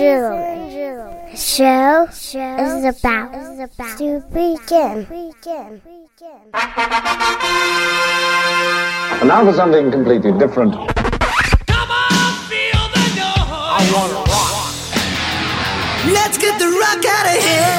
gentlemen, the show is about to begin. And now for something completely different. Come on, feel the noise. I want to rock. Let's get the rock out of here.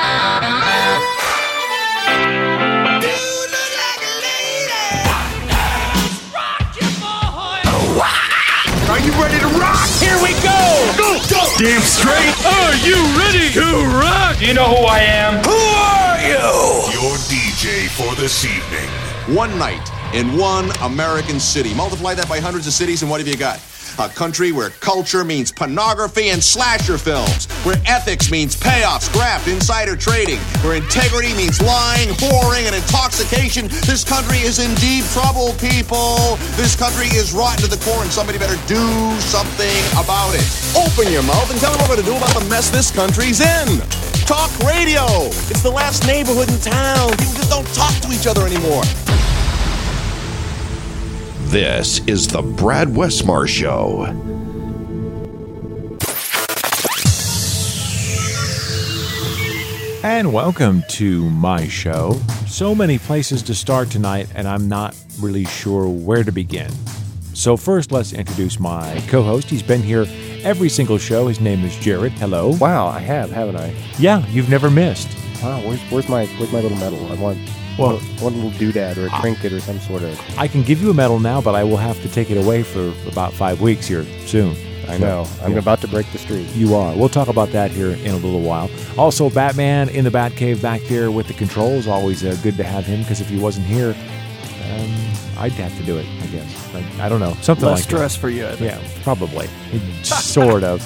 You look like a lady. Rock your boy. Are you ready to rock? Here we go. Go! Damn straight. Are you ready to rock? You know who I am. Who are you? Your DJ for this evening. One night in one American city. Multiply that by hundreds of cities, and what have you got? A country where culture means pornography and slasher films, where ethics means payoffs, graft, insider trading, where integrity means lying, whoring, and intoxication. This country is in deep trouble, people. This country is rotten to the core, and somebody better do something about it. Open your mouth and tell them what we're going to do about the mess this country's in. Talk radio. It's the last neighborhood in town. People just don't talk to each other anymore. This is the Brad Westmar Show. And welcome to my show. So many places to start tonight, and I'm not really sure where to begin. So first, let's introduce my co-host. He's been here every single show. His name is Jared. Hello. Wow, I have, haven't I? Yeah, you've never missed. Wow, where's my little medal? I want a little doodad or a trinket or some sort of... I can give you a medal now, but I will have to take it away for about 5 weeks here soon. I know. I'm about to break the streak. You are. We'll talk about that here in a little while. Also, Batman in the Batcave back there with the controls. Always good to have him, because if he wasn't here, I'd have to do it, I guess. I don't know. Something less like stress that. for you, I think. Yeah, probably. Sort of.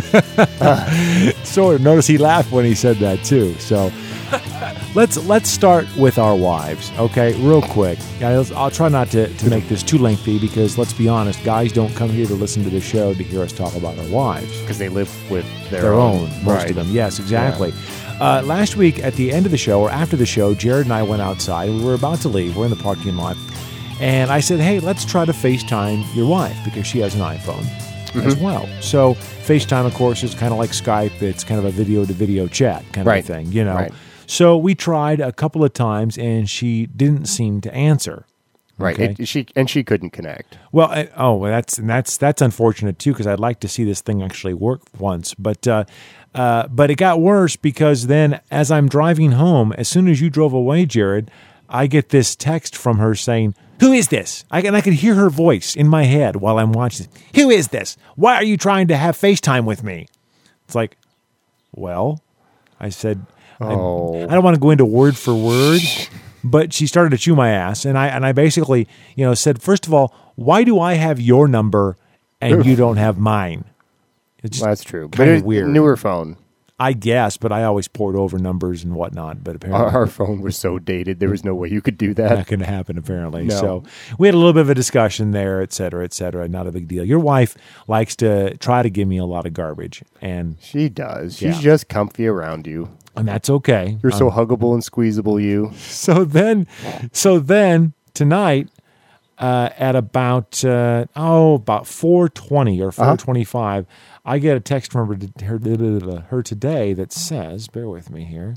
Sort of. Notice he laughed when he said that, too. So... Let's start with our wives, okay? Real quick. I'll try not to make this too lengthy because, let's be honest, guys don't come here to listen to the show to hear us talk about our wives. Because they live with their own, most of them. Yes, exactly. Yeah. Last week, at the end of the show, or after the show, Jared and I went outside. We were about to leave. We're in the parking lot. And I said, hey, let's try to FaceTime your wife because she has an iPhone as well. So FaceTime, of course, is kind of like Skype. It's kind of a video-to-video chat kind of a thing, you know. Right. So we tried a couple of times, and she didn't seem to answer. Right, okay? She couldn't connect. Well, that's unfortunate too, because I'd like to see this thing actually work once. But it got worse because then, as I'm driving home, as soon as you drove away, Jared, I get this text from her saying, "Who is this?" And I could hear her voice in my head while I'm watching. Who is this? Why are you trying to have FaceTime with me? It's like, well, I said. I don't want to go into word for word, but she started to chew my ass, and I basically, said, first of all, why do I have your number and you don't have mine? It's that's true. Kind of weird. Newer phone, I guess, but I always poured over numbers and whatnot. But apparently, our phone was so dated, there was no way you could do that. Not going to happen, apparently. No. So we had a little bit of a discussion there, et cetera, et cetera. Not a big deal. Your wife likes to try to give me a lot of garbage, and she does. She's just comfy around you. And that's okay. You're so huggable and squeezable, you. So then tonight, at about 4:20 or 4:25, I get a text from her today that says, bear with me here,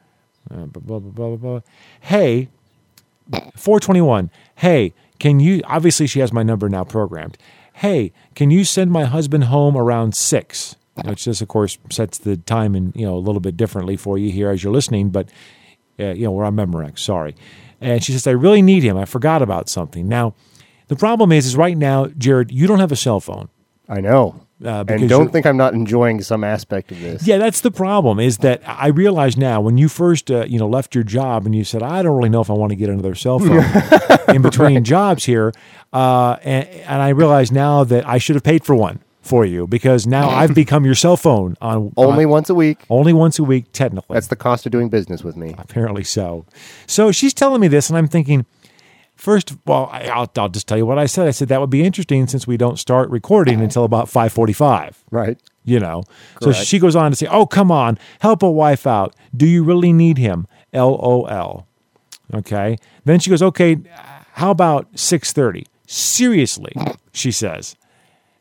hey, 4:21, hey, can you, obviously she has my number now programmed, hey, can you send my husband home around 6? Which just, of course, sets the time in, a little bit differently for you here as you're listening, but, we're on Memorex, sorry. And she says, I really need him. I forgot about something. Now, the problem is right now, Jared, you don't have a cell phone. I know. And don't think I'm not enjoying some aspect of this. Yeah, that's the problem, is that I realize now, when you first, left your job and you said, I don't really know if I want to get another cell phone in between jobs here, and I realize now that I should have paid for one for you, because now I've become your cell phone only once a week. Only once a week, technically. That's the cost of doing business with me. Apparently so. So she's telling me this, and I'm thinking, first of all, I'll just tell you what I said. I said that would be interesting since we don't start recording until about 5:45. Right. So she goes on to say, oh, come on, help a wife out. Do you really need him? LOL. Okay. Then she goes, okay, how about 6:30? Seriously, she says.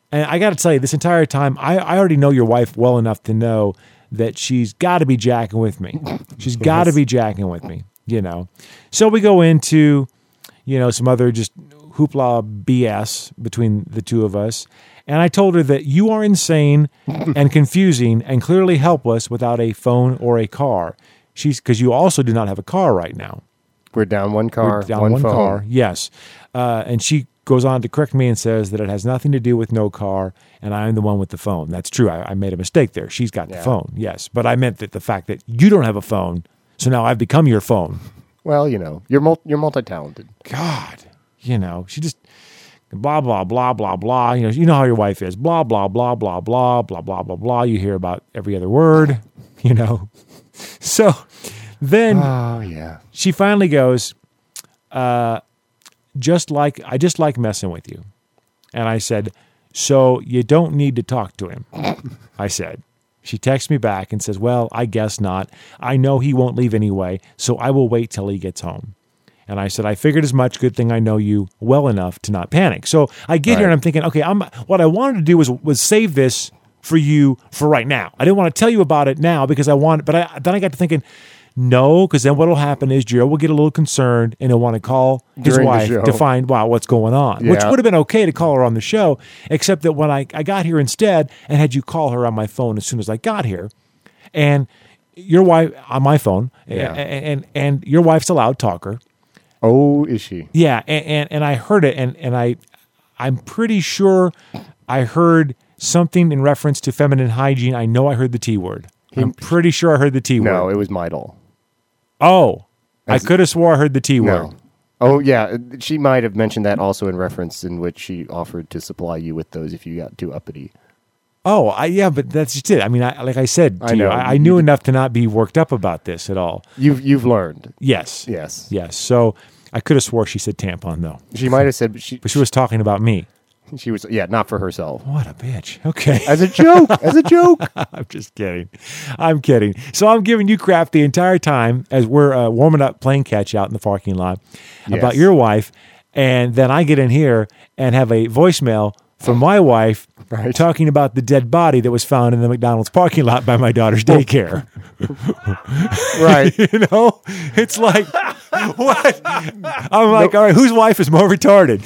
And I got to tell you, this entire time, I already know your wife well enough to know that she's got to be jacking with me. She's got to be jacking with me, you know. So we go into, you know, some other just hoopla BS between the two of us. And I told her that you are insane and confusing and clearly helpless without a phone or a car. Because you also do not have a car right now. We're down one car, We're down one one phone. car, yes. And she goes on to correct me and says that it has nothing to do with no car, and I'm the one with the phone. That's true. I made a mistake there. She's got the phone, yes. But I meant that the fact that you don't have a phone, so now I've become your phone. Well, you know, you're multi-talented. God, you know, she just blah, blah, blah, blah, blah. You know how your wife is. Blah, blah, blah, blah, blah, blah, blah, blah, blah. You hear about every other word, you know. So then she finally goes, I just like messing with you. And I said, so you don't need to talk to him, I said. She texts me back and says, well, I guess not. I know he won't leave anyway, so I will wait till he gets home. And I said, I figured as much. Good thing I know you well enough to not panic. So I get here and I'm thinking, okay, what I wanted to do was save this for you for right now. I didn't want to tell you about it now because then I got to thinking, no, because then what'll happen is Joe will get a little concerned and he'll want to call his wife to find out what's going on, which would have been okay to call her on the show, except that when I got here instead and had you call her on my phone as soon as I got here, and your wife on my phone, and your wife's a loud talker. Oh, is she? Yeah, and I heard it, and I'm pretty sure I heard something in reference to feminine hygiene. I know I heard the T word. I'm pretty sure I heard the T word. No, it was Midol. Oh, I could have swore I heard the T word. Oh, yeah. She might have mentioned that also in reference in which she offered to supply you with those if you got too uppity. Oh, but that's just it. I mean, like I said to you, I knew enough to not be worked up about this at all. You've learned. Yes. So I could have swore she said tampon, though. She might have said... But she was talking about me. She was, not for herself. What a bitch. Okay. As a joke. I'm just kidding. I'm kidding. So I'm giving you crap the entire time as we're warming up playing catch out in the parking lot about your wife. And then I get in here and have a voicemail from my wife talking about the dead body that was found in the McDonald's parking lot by my daughter's daycare. Right. You know, it's like, what? I'm like, all right, whose wife is more retarded?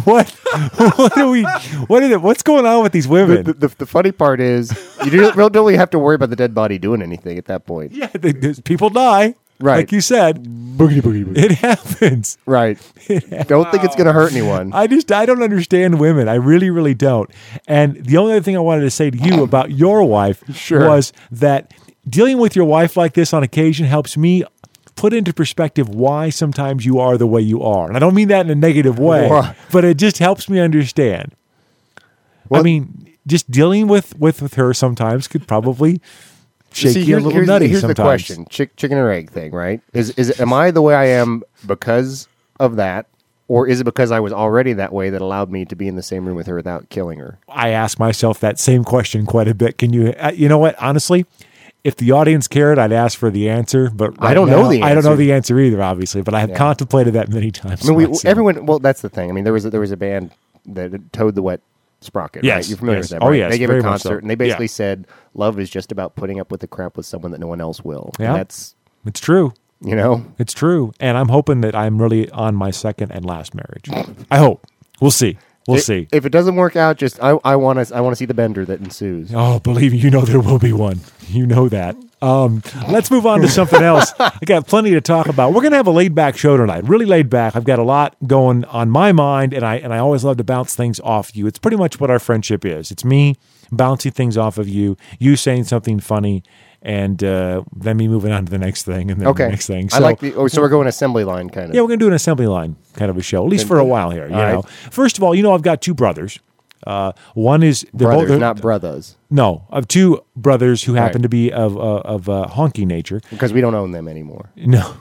What's going on with these women? The funny part is you don't really have to worry about the dead body doing anything at that point. Yeah, people die. Right. Like you said. Boogie. It happens. Right. Don't think it's going to hurt anyone. I don't understand women. I really, really don't. And the only other thing I wanted to say to you about your wife was that dealing with your wife like this on occasion helps me put into perspective why sometimes you are the way you are. And I don't mean that in a negative way, but it just helps me understand. Well, I mean, just dealing with her sometimes could probably... shake you a little nutty here's sometimes. The question, chicken or egg thing, right? Am I the way I am because of that, or is it because I was already that way that allowed me to be in the same room with her without killing her? I ask myself that same question quite a bit. Can you, you know what? Honestly, if the audience cared, I'd ask for the answer, but I don't know the answer. I don't know the answer either, obviously, but I have contemplated that many times. I mean, everyone. Well, that's the thing. I mean, there was a band that towed the wet sprocket. Yes, right? You're familiar with that, Oh, right? yes, they gave very a much concert, so. and they basically said, "Love is just about putting up with the crap with someone that no one else will." Yeah, it's true. You know, it's true, and I'm hoping that I'm really on my second and last marriage. I hope. We'll see. We'll see. If it doesn't work out, just I want to see the bender that ensues. Oh, believe me, you know there will be one. You know that. Let's move on to something else. I got plenty to talk about. We're going to have a laid-back show tonight. Really laid back. I've got a lot going on my mind, and I always love to bounce things off you. It's pretty much what our friendship is. It's me bouncing things off of you, you saying something funny, and then me moving on to the next thing, and then the next thing. So, I like so we're going assembly line kind of. Yeah, we're going to do an assembly line kind of a show, at least for a while here. You know, first of all, I've got two brothers. One is brothers, not brothers. No, of two brothers who happen to be of honky nature. Because we don't own them anymore. No.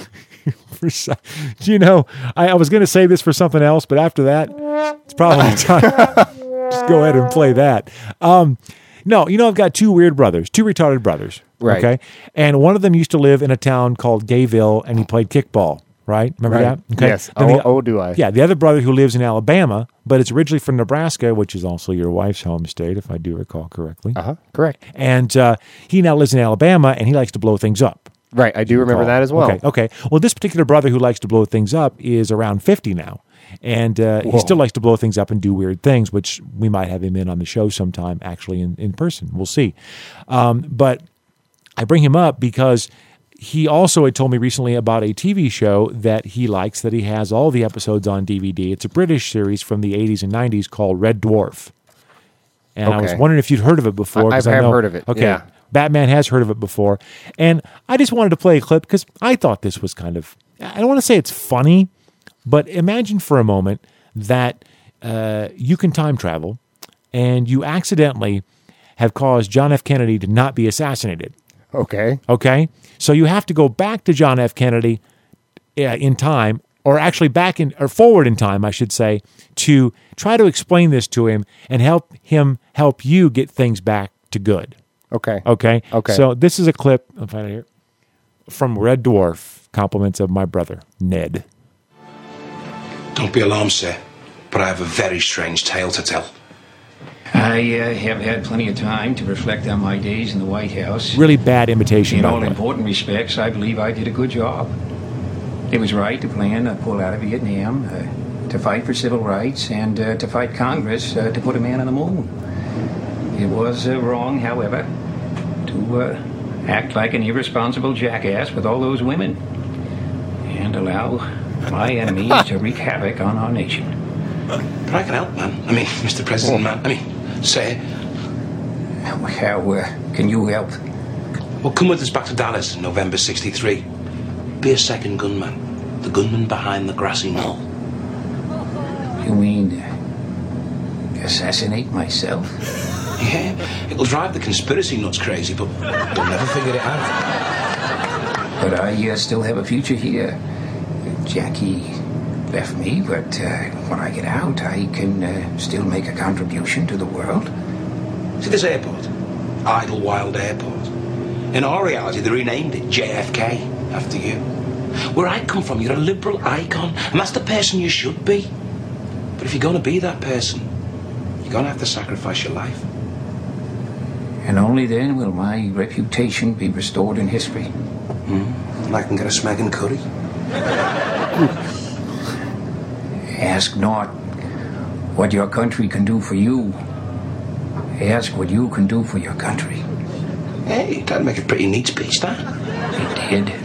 I was going to say this for something else, but after that, it's probably time. Just go ahead and play that. No, I've got two weird brothers, two retarded brothers. Right. Okay. And one of them used to live in a town called Gayville, and he played kickball. right? Remember Right. that? Okay. Yes. Then Do I? Yeah, the other brother who lives in Alabama, but it's originally from Nebraska, which is also your wife's home state, if I do recall correctly. Correct. And he now lives in Alabama, and he likes to blow things up. Right. I do remember that as well. Okay. Well, this particular brother who likes to blow things up is around 50 now. And he still likes to blow things up and do weird things, which we might have him in on the show sometime, actually, in person. We'll see. But I bring him up because he also had told me recently about a TV show that he likes, that he has all the episodes on DVD. It's a British series from the 80s and 90s called Red Dwarf. And I was wondering if you'd heard of it before. I have heard of it, Okay. yeah. Batman has heard of it before. And I just wanted to play a clip because I thought this was kind of, I don't want to say it's funny, but imagine for a moment that you can time travel and you accidentally have caused John F. Kennedy to not be assassinated. Okay. Okay? So you have to go back to John F. Kennedy in time, or actually forward in time, I should say, to try to explain this to him and help you get things back to good. Okay. Okay? Okay. So this is a clip, I'll find it here, from Red Dwarf, compliments of my brother, Ned. Don't be alarmed, sir, but I have a very strange tale to tell. I have had plenty of time to reflect on my days in the White House. Really bad imitation, In by all the way. important respects, I believe I did a good job. It was right to plan to pull out of Vietnam, to fight for civil rights, and to fight Congress to put a man on the moon. It was wrong, however, to act like an irresponsible jackass with all those women and allow my enemies to wreak havoc on our nation. But I can help, man. I mean, Mr. President, man. I mean, sir. How can you help? Well, come with us back to Dallas in November '63. Be a second gunman. The gunman behind the grassy knoll. You mean assassinate myself? Yeah, it'll drive the conspiracy nuts crazy, but they'll never figure it out. But I still have a future here. Jackie left me, but when I get out, I can still make a contribution to the world. See this airport? Idlewild Airport. In our reality, they renamed it JFK after you. Where I come from, you're a liberal icon, and that's the person you should be. But if you're going to be that person, you're going to have to sacrifice your life. And only then will my reputation be restored in history. And I can get a smeg and curry. Ask not what your country can do for you. Ask what you can do for your country. Hey, that'd make a pretty neat speech, that. It did.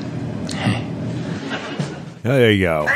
There you go.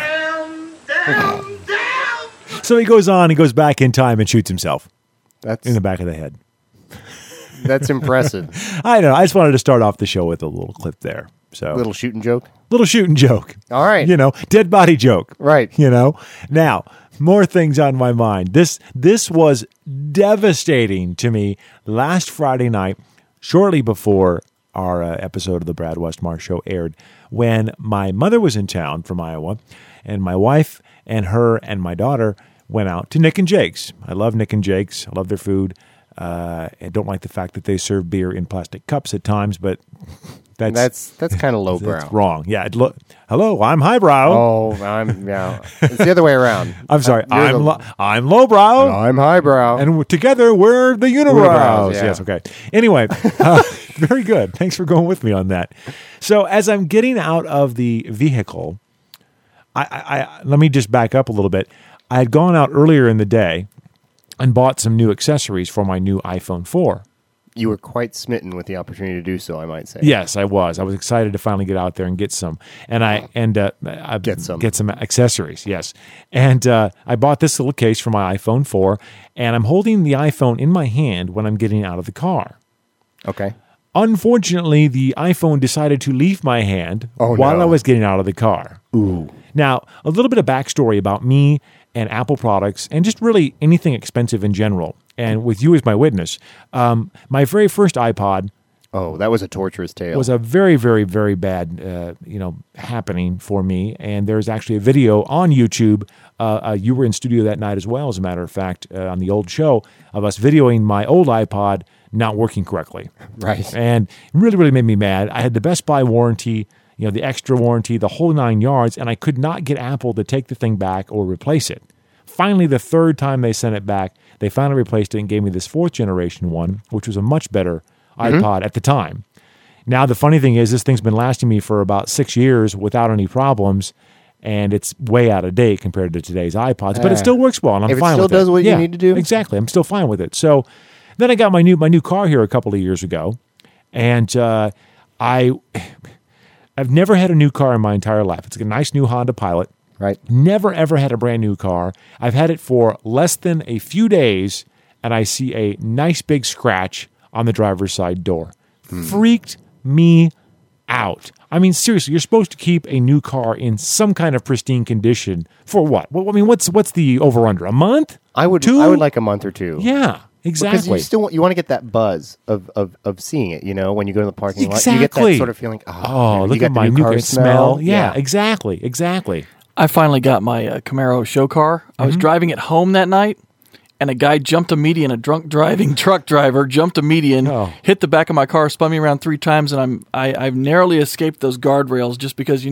So he goes back in time and shoots himself. That's in the back of the head. That's impressive. I know. I just wanted to start off the show with a little clip there. So Little shooting joke. Little shooting joke. All right. You know, dead body joke. Right. You know. Now, more things on my mind. This was devastating to me last Friday night, shortly before our episode of the Brad Westmar Show aired, when my mother was in town from Iowa, and my wife and her and my daughter went out to Nick and Jake's. I love Nick and Jake's. I love their food. I don't like the fact that they serve beer in plastic cups at times, but that's kind of lowbrow. That's wrong. Yeah. Hello, I'm highbrow. Oh, it's the other way around. I'm sorry. I'm lowbrow. And I'm highbrow. And together we're the unibrows. Yeah. Yes. Okay. Anyway, very good. Thanks for going with me on that. So as I'm getting out of the vehicle, I let me just back up a little bit. I had gone out earlier in the day and bought some new accessories for my new iPhone 4. You were quite smitten with the opportunity to do so, I might say. Yes, I was. I was excited to finally get out there and get some, and get some accessories. Yes, and I bought this little case for my iPhone 4, and I'm holding the iPhone in my hand when I'm getting out of the car. Okay. Unfortunately, the iPhone decided to leave my hand while I was getting out of the car. Ooh. Now, a little bit of backstory about me and Apple products, and just really anything expensive in general. And with you as my witness, my very first iPod. Oh, that was a torturous tale. Was a very, very, very bad, happening for me. And there's actually a video on YouTube. You were in studio that night as well, as a matter of fact, on the old show of us videoing my old iPod not working correctly. Right. And it really, really made me mad. I had the Best Buy warranty. the extra warranty, the whole 9 yards, and I could not get Apple to take the thing back or replace it. Finally, the third time they sent it back, they finally replaced it and gave me this 4th generation one, which was a much better iPod at the time. Now, the funny thing is, this thing's been lasting me for about 6 years without any problems, and it's way out of date compared to today's iPods, but it still works well, and I'm fine with it. If it still does what you need to do? Exactly. I'm still fine with it. So then I got my new car here a couple of years ago, and I've never had a new car in my entire life. It's a nice new Honda Pilot. Right. Never, ever had a brand new car. I've had it for less than a few days, and I see a nice big scratch on the driver's side door. Freaked me out. I mean, seriously, you're supposed to keep a new car in some kind of pristine condition for what? Well, I mean, what's the over-under? A month? I would 2? I would like a month or 2. Yeah, exactly. Because you still you want to get that buzz of seeing it, when you go to the parking lot. You get that sort of feeling, look at my new car smell. Yeah, exactly. I finally got my Camaro show car. I was driving it home that night, and a guy jumped a median. A drunk driving truck driver jumped a median, hit the back of my car, spun me around 3 times, and I've narrowly escaped those guardrails just because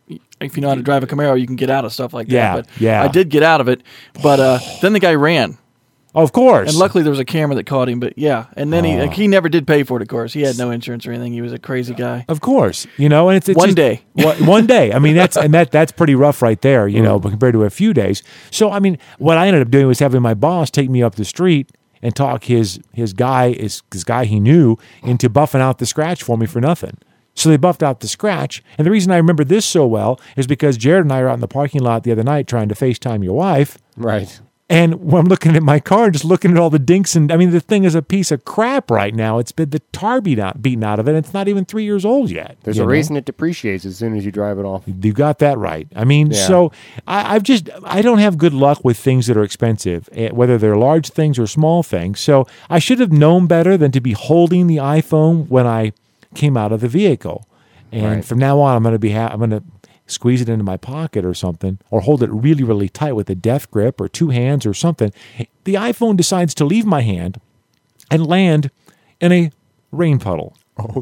if you know how to drive a Camaro, you can get out of stuff like that. But I did get out of it. But then the guy ran. Of course. And luckily there was a camera that caught him, but yeah. And then he never did pay for it, of course. He had no insurance or anything. He was a crazy guy. Of course. And it's one day. One day. I mean, that's pretty rough right there, but compared to a few days. So, I mean, what I ended up doing was having my boss take me up the street and talk his guy he knew into buffing out the scratch for me for nothing. So they buffed out the scratch. And the reason I remember this so well is because Jared and I were out in the parking lot the other night trying to FaceTime your wife. Right. And when I'm looking at my car, just looking at all the dinks, and I mean, the thing is a piece of crap right now. It's been the tar beaten out of it. And it's not even 3 years old yet. There's a reason it depreciates as soon as you drive it off. You got that right. I mean, so I don't have good luck with things that are expensive, whether they're large things or small things. So I should have known better than to be holding the iPhone when I came out of the vehicle. And from now on, I'm going to squeeze it into my pocket or something, or hold it really, really tight with a death grip or 2 hands or something. The iPhone decides to leave my hand and land in a rain puddle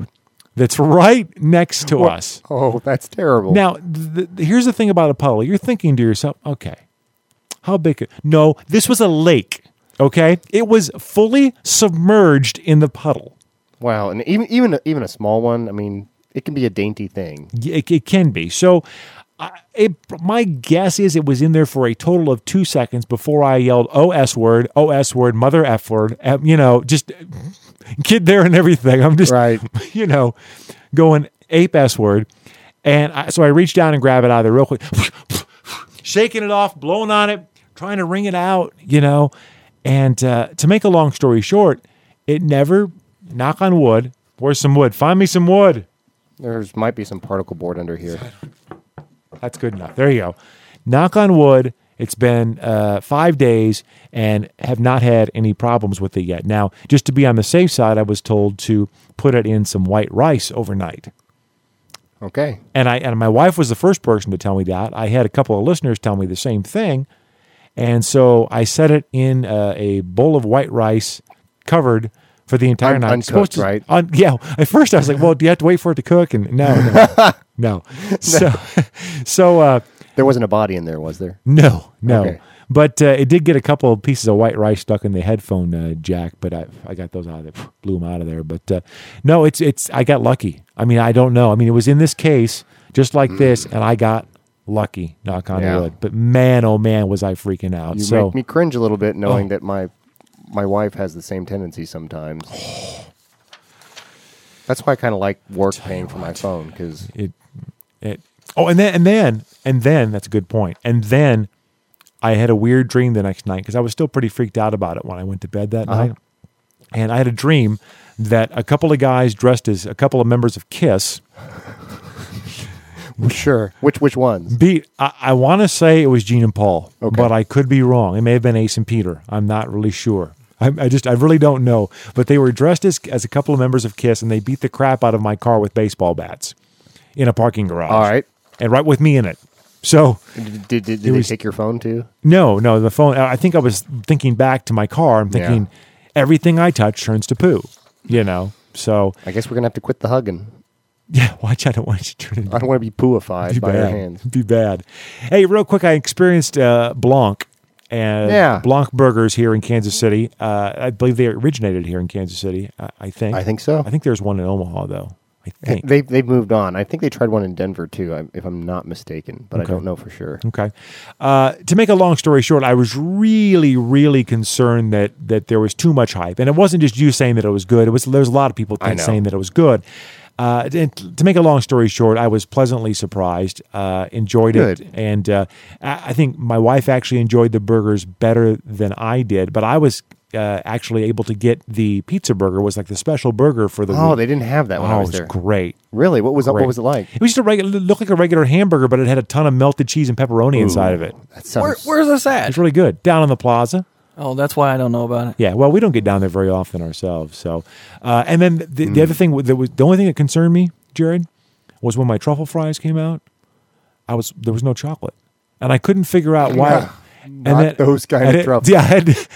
that's right next to us. Oh, that's terrible. Now, here's the thing about a puddle. You're thinking to yourself, okay, how big? No, this was a lake, okay? It was fully submerged in the puddle. Wow, and even a small one, I mean, it can be a dainty thing. It can be. So my guess is it was in there for a total of 2 seconds before I yelled, oh, S word, mother F word, just get there and everything. I'm just, going ape S word. And so I reached down and grabbed it out of there real quick, shaking it off, blowing on it, trying to wring it out, And to make a long story short, it never, knock on wood, where's some wood? Find me some wood. There might be some particle board under here. That's good enough. There you go. Knock on wood. It's been 5 days and have not had any problems with it yet. Now, just to be on the safe side, I was told to put it in some white rice overnight. Okay. And my wife was the first person to tell me that. I had a couple of listeners tell me the same thing. And so I set it in a bowl of white rice covered for the entire night. Uncooked, right? At first I was like, well, do you have to wait for it to cook? And no. So there wasn't a body in there, was there? No. Okay. But it did get a couple of pieces of white rice stuck in the headphone jack, but I got those out of there, blew them out of there. But no, it's I got lucky. I mean, I don't know. I mean, it was in this case, just like this, and I got lucky, knock on wood. But man, oh man, was I freaking out. You make me cringe a little bit knowing that my wife has the same tendency sometimes. That's why I kind of like work paying for my phone, because and then that's a good point. And then I had a weird dream the next night because I was still pretty freaked out about it when I went to bed that night. And I had a dream that a couple of guys dressed as a couple of members of KISS. Sure. Which ones? I want to say it was Gene and Paul, but I could be wrong. It may have been Ace and Peter. I'm not really sure. I really don't know. But they were dressed as a couple of members of KISS, and they beat the crap out of my car with baseball bats in a parking garage. All right. And right with me in it. So did they take your phone too? No, the phone. I think I was thinking back to my car. I'm thinking everything I touch turns to poo. So I guess we're gonna have to quit the hugging. Yeah, watch out. I don't want you to turn into... I don't want to be pooified by your hands. Be bad. Hey, real quick, I experienced Blanc and Blanc Burgers here in Kansas City. I believe they originated here in Kansas City, I think. I think so. I think there's one in Omaha, though. I think. They've moved on. I think they tried one in Denver, too, if I'm not mistaken, but Okay. I don't know for sure. Okay. To make a long story short, I was really, really concerned that there was too much hype. And it wasn't just you saying that it was good. There's a lot of people saying that it was good. And to make a long story short, I was pleasantly surprised, enjoyed it. And I think my wife actually enjoyed the burgers better than I did. But I was actually able to get the pizza burger, was like the special burger for the week. They didn't have that when I was there. It was great. Really? What was it like? It was just it looked like a regular hamburger, but it had a ton of melted cheese and pepperoni inside of it. That sounds... Where's this at? It's really good. Down on the plaza. Oh, that's why I don't know about it. Yeah, well, we don't get down there very often ourselves. So, and then the other thing the only thing that concerned me, Jared, was when my truffle fries came out. There was no chocolate, and I couldn't figure out why. Those kind of truffles. Yeah,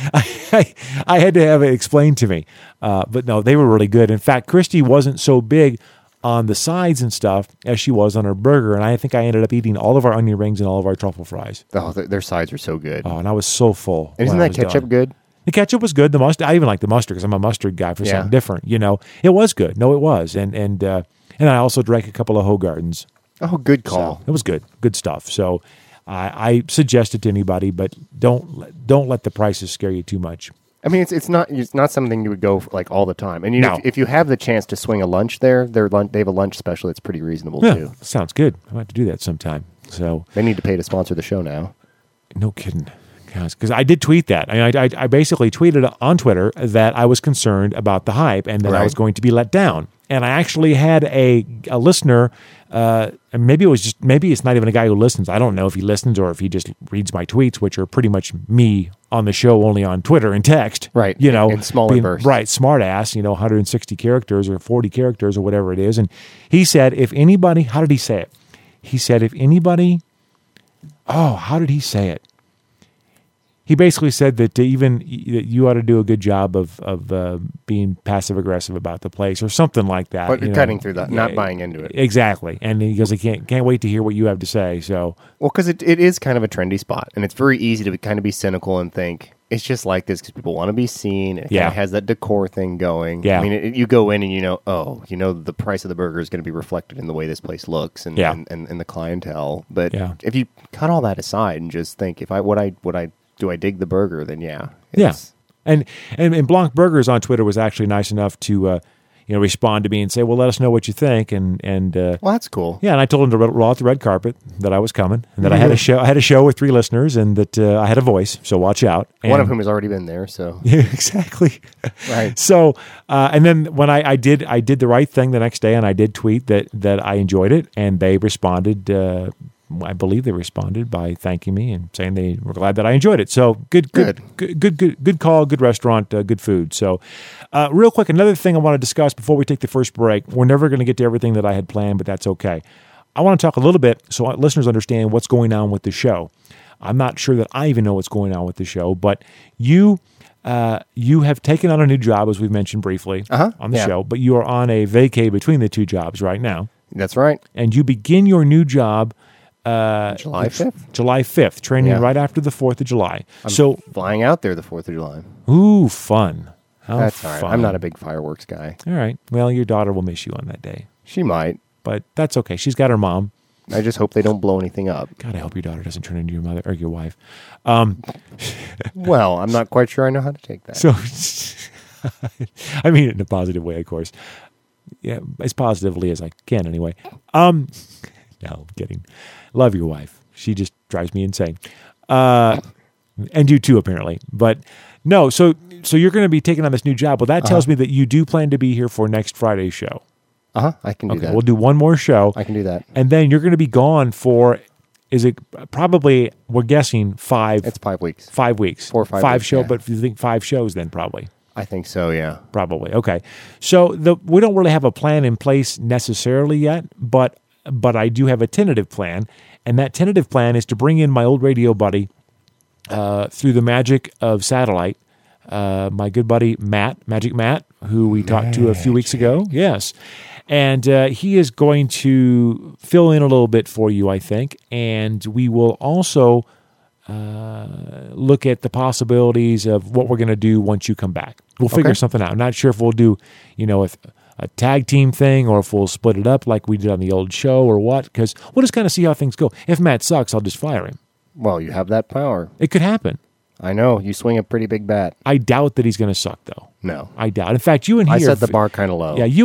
I had to have it explained to me. But no, they were really good. In fact, Christy wasn't so big on the sides and stuff as she was on her burger, and I think I ended up eating all of our onion rings and all of our truffle fries. Oh, their sides are so good. Oh, and I was so full. And isn't that ketchup good? The ketchup was good. The mustard, I even like the mustard because I'm a mustard guy for something different. You know, it was good. No, it was, and I also drank a couple of Hoegaardens. Oh, good call. So it was good stuff. So I suggest it to anybody, but don't let the prices scare you too much. I mean, it's not something you would go for, like all the time. And if you have the chance to swing a lunch there, they have a lunch special that's pretty reasonable too. Sounds good. I might have to do that sometime. So they need to pay to sponsor the show now. No kidding, guys. Because I did tweet that. I basically tweeted on Twitter that I was concerned about the hype and that I was going to be let down. And I actually had a listener, and maybe it's not even a guy who listens. I don't know if he listens or if he just reads my tweets, which are pretty much me on the show, only on Twitter and text. Right. In smaller bursts. Right. Smart ass, 160 characters or 40 characters or whatever it is. And he said, if anybody, how did he say it? He said, if anybody, how did he say it? He basically said that that you ought to do a good job of being passive aggressive about the place or something like that. But you're cutting through that, not buying into it. Exactly. And he goes, I can't wait to hear what you have to say. So, well, because it is kind of a trendy spot, and it's very easy to kind of be cynical and think it's just like this because people want to be seen. It kind of has that decor thing going. Yeah. I mean, you go in and the price of the burger is going to be reflected in the way this place looks and the clientele. But if you cut all that aside and just think, do I dig the burger? Then And Blanc Burgers on Twitter was actually nice enough to respond to me and say, well, let us know what you think. And well, that's cool. Yeah, and I told him to roll out the red carpet that I was coming and that I had a show. I had a show with 3 listeners and that I had a voice. So watch out. One of whom has already been there. So yeah, exactly. Right. So and then when I did the right thing the next day and I did tweet that I enjoyed it and they responded. I believe they responded by thanking me and saying they were glad that I enjoyed it. So good call, good restaurant, good food. So real quick, another thing I want to discuss before we take the first break. We're never going to get to everything that I had planned, but that's okay. I want to talk a little bit so listeners understand what's going on with the show. I'm not sure that I even know what's going on with the show, but you have taken on a new job, as we've mentioned briefly on the show, but you are on a vacay between the 2 jobs right now. That's right. And you begin your new job July 5th. July 5th, training right after the 4th of July. I'm flying out there the 4th of July. Ooh, fun. That's all right. I'm not a big fireworks guy. All right. Well, your daughter will miss you on that day. She might. But that's okay. She's got her mom. I just hope they don't blow anything up. God, I hope your daughter doesn't turn into your mother or your wife. Well, I'm not quite sure I know how to take that. So, I mean it in a positive way, of course. Yeah, as positively as I can anyway. No, I'm kidding. Love your wife. She just drives me insane. And you too, apparently. But no, so you're going to be taking on this new job. Well, that tells me that you do plan to be here for next Friday's show. I can do that. We'll do one more show. I can do that. And then you're going to be gone for, is it probably, we're guessing 5. It's 5 weeks. 5 weeks. 4 or 5 5 weeks, show, yeah. but if you think 5 shows then probably. I think so, yeah. Probably. Okay. So we don't really have a plan in place necessarily yet, but I do have a tentative plan, and that tentative plan is to bring in my old radio buddy through the magic of satellite, my good buddy Magic Matt, who we talked to a few weeks ago. Yes. And he is going to fill in a little bit for you, I think. And we will also look at the possibilities of what we're going to do once you come back. We'll figure something out. I'm not sure if we'll do, a tag team thing or if we'll split it up like we did on the old show or what, because we'll just kind of see how things go. If Matt sucks, I'll just fire him. Well, you have that power. It could happen. I know. You swing a pretty big bat. I doubt that he's going to suck, though. No. I doubt. In fact, you and he I set the bar kind of low. Yeah, you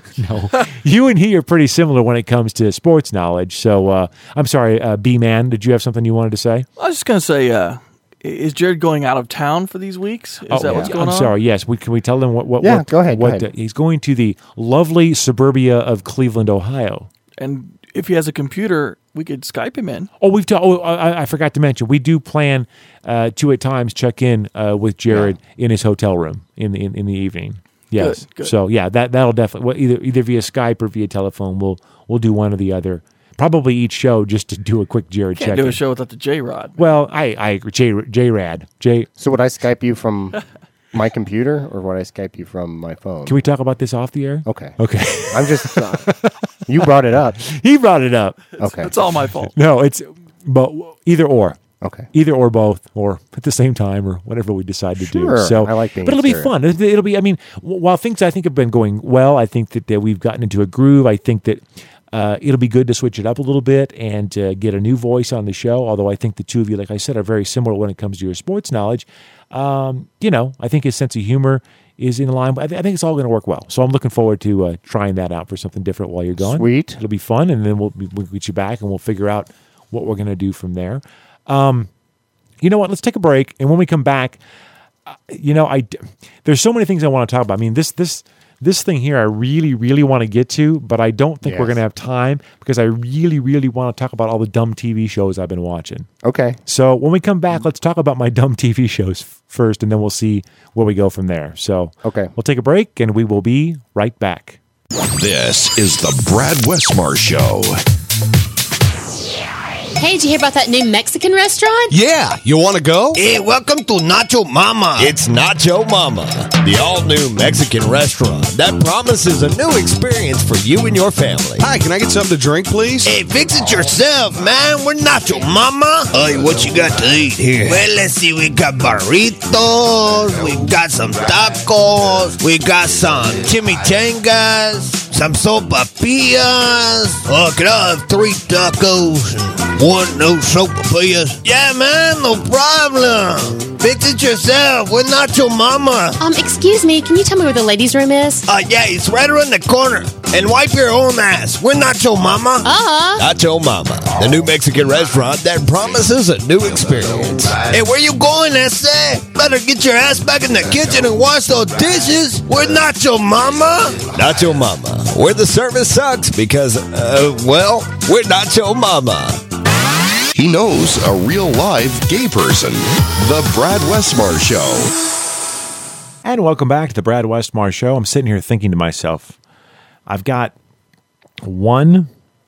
and he are pretty similar when it comes to sports knowledge. So, I'm sorry, B-Man, did you have something you wanted to say? I was just going to say, is Jared going out of town for these weeks? Is that what's going on? I'm sorry, yes. Can we tell them what go ahead. He's going to the lovely suburbia of Cleveland, Ohio. And if he has a computer, we could Skype him in. Oh, I forgot to mention, we do plan to at times check in with Jared in his hotel room in the evening. Yes. Good. So yeah, that'll definitely either via Skype or via telephone. We'll do one or the other. Probably each show just to do a quick Jared check. Can't do a show without the J-Rod. Well, I agree. J-Rad. So would I Skype you from my computer or would I Skype you from my phone? Can we talk about this off the air? Okay. I'm just... you brought it up. He brought it up. Okay. It's all my fault. No, but either or. Okay. Either or both, or at the same time, or whatever we decide to do. So I like being but it'll be fun. It'll be. I mean, while things I think have been going well, I think that we've gotten into a groove. I think that it'll be good to switch it up a little bit and get a new voice on the show. Although I think the two of you, like I said, are very similar when it comes to your sports knowledge. I think his sense of humor is in line. I think it's all going to work well. So I'm looking forward to trying that out for something different while you're gone. Sweet. It'll be fun, and then we'll get you back and we'll figure out what we're going to do from there. You know what? Let's take a break, and when we come back, there's so many things I want to talk about. I mean, this thing here I really, really want to get to, but I don't think we're going to have time because I really, really want to talk about all the dumb TV shows I've been watching. Okay. So when we come back, let's talk about my dumb TV shows first, and then we'll see where we go from there. So we'll take a break, and we will be right back. This is the Brad Westmar Show. Hey, did you hear about that new Mexican restaurant? Yeah, you want to go? Hey, welcome to Nacho Mama. It's Nacho Mama, the all-new Mexican restaurant that promises a new experience for you and your family. Hi, can I get something to drink, please? Hey, fix it yourself, man. We're Nacho Mama. Hey, what you got to eat here? Well, let's see. We got burritos. We got some tacos. We got some chimichangas. Some sopapillas. Oh, can I have 3 tacos and 1 no sopapillas? Yeah, man, no problem. Fix it yourself. We're Nacho Mama. Excuse me, can you tell me where the ladies' room is? Yeah, it's right around the corner. And wipe your own ass. We're Nacho Mama. Nacho Mama, the new Mexican restaurant that promises a new experience. Hey, where you going, Esther? Better get your ass back in the kitchen and wash those dishes. We're Nacho Mama. Nacho Mama, where the service sucks because, we're Nacho Mama. He knows a real live gay person. The Brad Westmar Show. And welcome back to the Brad Westmar Show. I'm sitting here thinking to myself, I've got one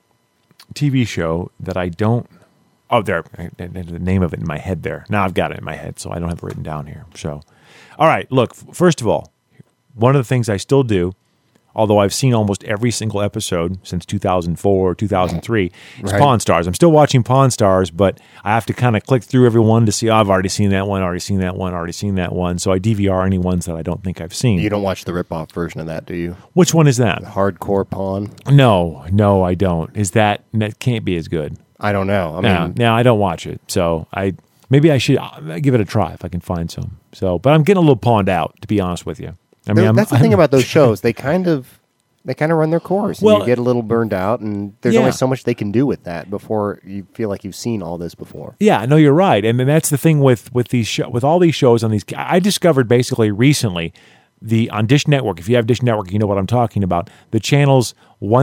TV show that I don't... Oh, there. The name of it in my head there. Now I've got it in my head, so I don't have it written down here. So, all right, look, first of all, one of the things I still do, although I've seen almost every single episode since 2004 or 2003, is Pawn Stars. I'm still watching Pawn Stars, but I have to kind of click through every one to see, I've already seen that one, already seen that one, already seen that one. So I DVR any ones that I don't think I've seen. You don't watch the rip-off version of that, do you? Which one is that? Hardcore Pawn? No, I don't. That can't be as good. I don't know. No, I don't watch it. So maybe I should give it a try if I can find some. So, but I'm getting a little pawned out, to be honest with you. I mean, that's the thing about those shows. They kind of run their course. And you get a little burned out, and there's only so much they can do with that before you feel like you've seen all this before. Yeah, no, you're right, and that's the thing with these with all these shows on these. I discovered basically recently on Dish Network. If you have Dish Network, you know what I'm talking about. The channels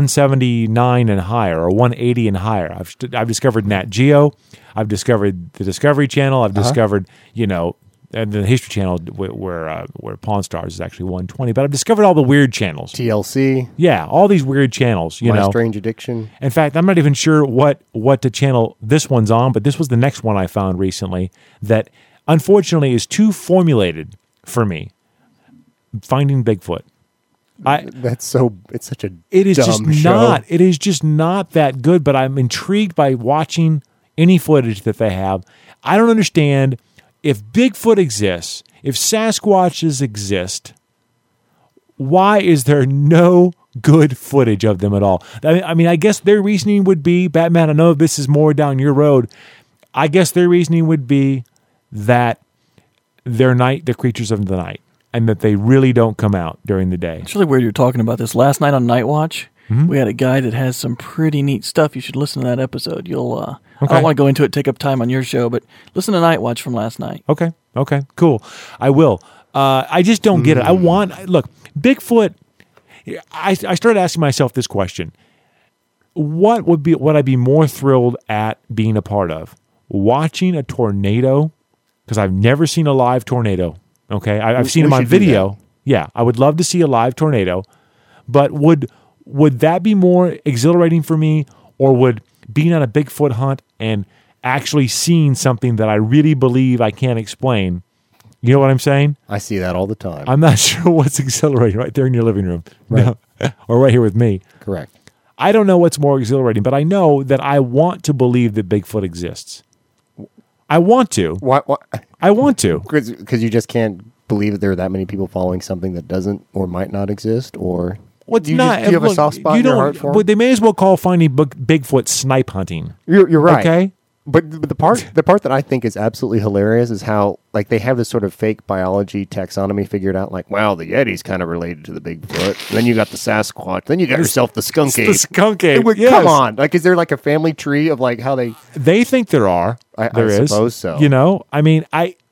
179 and higher, or 180 and higher. I've discovered Nat Geo. I've discovered the Discovery Channel. I've discovered and the History Channel, where Pawn Stars is actually 120. But I've discovered all the weird channels. TLC. Yeah, all these weird channels. My Strange Addiction. In fact, I'm not even sure what the channel this one's on, but this was the next one I found recently that unfortunately is too formulated for me. Finding Bigfoot. It's such a it is dumb just show. not it is just not that good, but I'm intrigued by watching any footage that they have. I don't understand if Bigfoot exists, if Sasquatches exist, why is there no good footage of them at all? I mean, I guess their reasoning would be, Batman, I know this is more down your road. I guess their reasoning would be that they're creatures of the night, and that they really don't come out during the day. It's really weird you're talking about this. Last night on Night Watch, we had a guy that has some pretty neat stuff. You should listen to that episode. You'll. I don't want to go into it, take up time on your show, but listen to Night Watch from last night. Okay, cool. I will. I just don't get it. Look, Bigfoot. I started asking myself this question: what would I be more thrilled at being a part of? Watching a tornado, because I've never seen a live tornado. Okay, I've seen them on video. Yeah, I would love to see a live tornado, but would that be more exhilarating for me, or would being on a Bigfoot hunt and actually seeing something that I really believe I can't explain? You know what I'm saying? I see that all the time. I'm not sure what's exhilarating right there in your living room, right? No, or right here with me. Correct. I don't know what's more exhilarating, but I know that I want to believe that Bigfoot exists. I want to. What? I want to. Because you just can't believe that there are that many people following something that doesn't or might not exist, or do you have a soft spot in your heart for? But they may as well call finding Bigfoot snipe hunting. You're right. Okay. But the part that I think is absolutely hilarious is how, like, they have this sort of fake biology taxonomy figured out. Like, wow, the Yeti's kind of related to the Bigfoot. And then you got the Sasquatch. Then you got yourself the skunk ape. The skunk ape. Yes. Come on, like, is there like a family tree of like how they? They think there are. I suppose so. You know, I mean,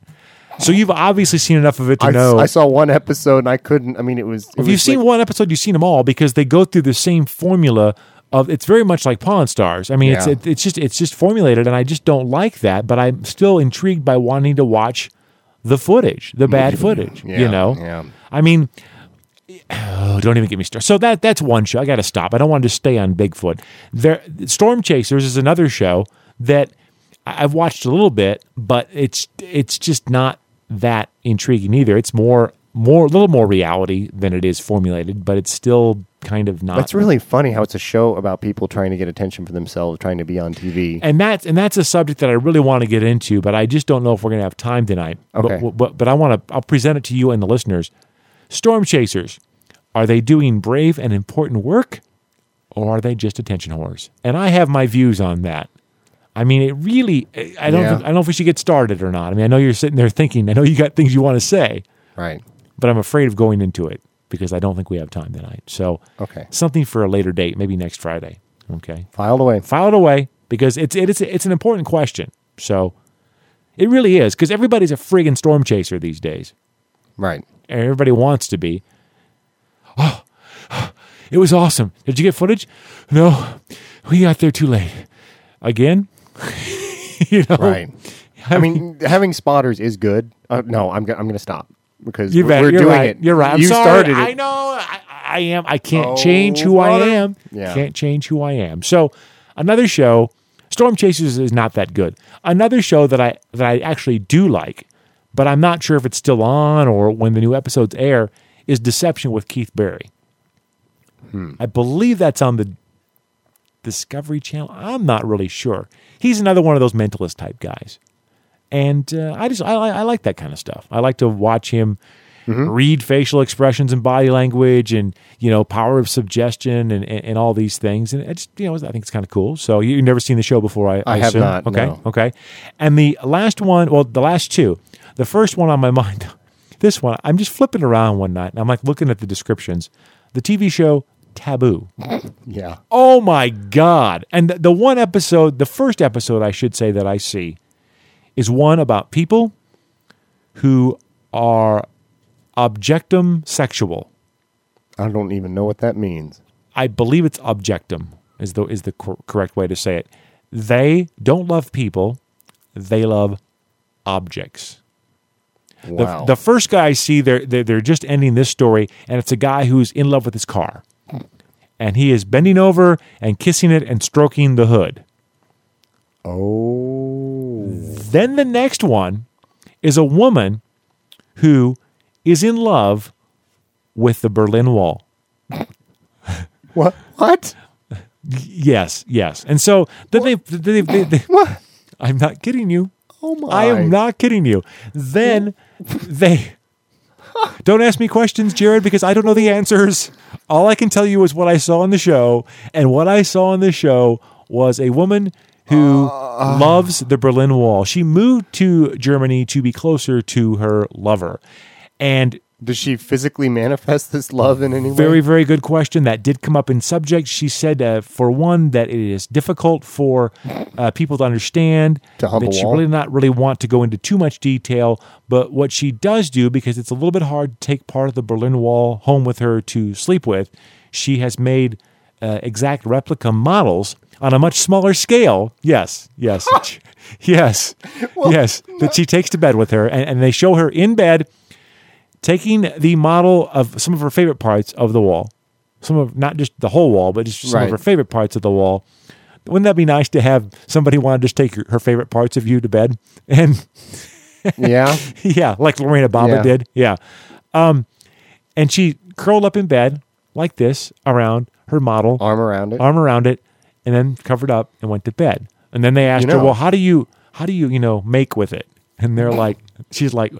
So you've obviously seen enough of it to know. I saw one episode and I couldn't. I mean, it was. If you've seen one episode, you've seen them all, because they go through the same formula. It's very much like Pawn Stars. I mean, it's just formulated, and I just don't like that. But I'm still intrigued by wanting to watch the footage, the bad footage. Yeah, you know, yeah. I mean, don't even get me started. So that's one show. I got to stop. I don't want to just stay on Bigfoot. Storm Chasers is another show that I've watched a little bit, but it's just not that intriguing either. It's a little more reality than it is formulated, but it's still kind of not. It's really funny how it's a show about people trying to get attention for themselves, trying to be on TV. And that's a subject that I really want to get into, but I just don't know if we're going to have time tonight. Okay. But I'll present it to you and the listeners. Storm Chasers, are they doing brave and important work, or are they just attention whores? And I have my views on that. I mean, it really. I don't know if we should get started or not. I mean, I know you're sitting there thinking. I know you got things you want to say. Right. But I'm afraid of going into it because I don't think we have time tonight. So, something for a later date, maybe next Friday. Okay. File it away because it's an important question. So, it really is, because everybody's a friggin' storm chaser these days. Right. And everybody wants to be. Oh, it was awesome. Did you get footage? No, we got there too late. Again? You know? Right. I mean, having spotters is good. No, I'm going to stop. Because you're doing it. You're right. I'm you sorry. Started it. I know. I am. I can't change who I am. Yeah. Can't change who I am. So another show, Storm Chasers, is not that good. Another show that I actually do like, but I'm not sure if it's still on or when the new episodes air, is Deception with Keith Barry. I believe that's on the Discovery Channel. I'm not really sure. He's another one of those mentalist type guys. And I like that kind of stuff. I like to watch him read facial expressions and body language, and power of suggestion and all these things. And it's I think it's kind of cool. So you've never seen the show before, I have assume? not. Okay, no. Okay. And the last one, well, the last two. The first one on my mind, this one, I'm just flipping around one night and I'm like looking at the descriptions. The TV show Taboo. Yeah. Oh my God! And the first episode, I should say, that I see, is one about people who are objectum sexual. I don't even know what that means. I believe it's objectum is the correct way to say it. They don't love people; they love objects. Wow. The first guy I see, they're just ending this story, and it's a guy who's in love with his car, and he is bending over and kissing it and stroking the hood. Oh. Then the next one is a woman who is in love with the Berlin Wall. What? Yes. And so then they what? I'm not kidding you. Oh my! I am not kidding you. Then they don't ask me questions, Jared, because I don't know the answers. All I can tell you is what I saw on the show, and what I saw on the show was a woman who loves the Berlin Wall. She moved to Germany to be closer to her lover. And does she physically manifest this love in any way? Very, very good question. That did come up in subject. She said, for one, that it is difficult for people to understand. To humble that she wall? really not really want to go into too much detail. But what she does do, because it's a little bit hard to take part of the Berlin Wall home with her to sleep with, she has made exact replica models on a much smaller scale. Yes. Yes. That she takes to bed with her. And they show her in bed taking the model of some of her favorite parts of the wall. Not just the whole wall, but just some of her favorite parts of the wall. Wouldn't that be nice to have somebody want to just take her favorite parts of you to bed? And yeah. Yeah, like Lorena Bobbitt did. Yeah. And she curled up in bed like this around her model. Arm around it. And then covered up and went to bed. And then they asked her, well, how do you make with it? And they're like, she's like,